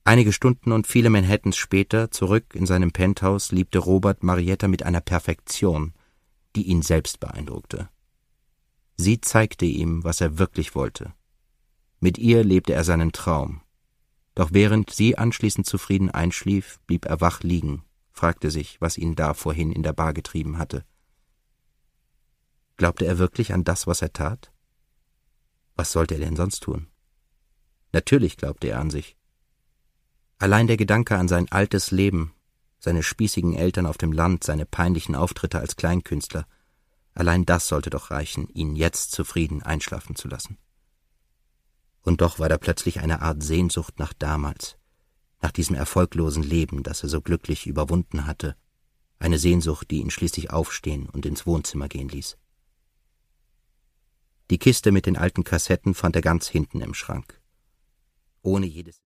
Einige Stunden und viele Manhattans später, zurück in seinem Penthouse, liebte Robert Marietta mit einer Perfektion, die ihn selbst beeindruckte. Sie zeigte ihm, was er wirklich wollte. Mit ihr lebte er seinen Traum. Doch während sie anschließend zufrieden einschlief, blieb er wach liegen, fragte sich, was ihn da vorhin in der Bar getrieben hatte. Glaubte er wirklich an das, was er tat? Was sollte er denn sonst tun? Natürlich glaubte er an sich. Allein der Gedanke an sein altes Leben, seine spießigen Eltern auf dem Land, seine peinlichen Auftritte als Kleinkünstler, allein das sollte doch reichen, ihn jetzt zufrieden einschlafen zu lassen. Und doch war da plötzlich eine Art Sehnsucht nach damals, nach diesem erfolglosen Leben, das er so glücklich überwunden hatte, eine Sehnsucht, die ihn schließlich aufstehen und ins Wohnzimmer gehen ließ. Die Kiste mit den alten Kassetten fand er ganz hinten im Schrank. Ohne jedes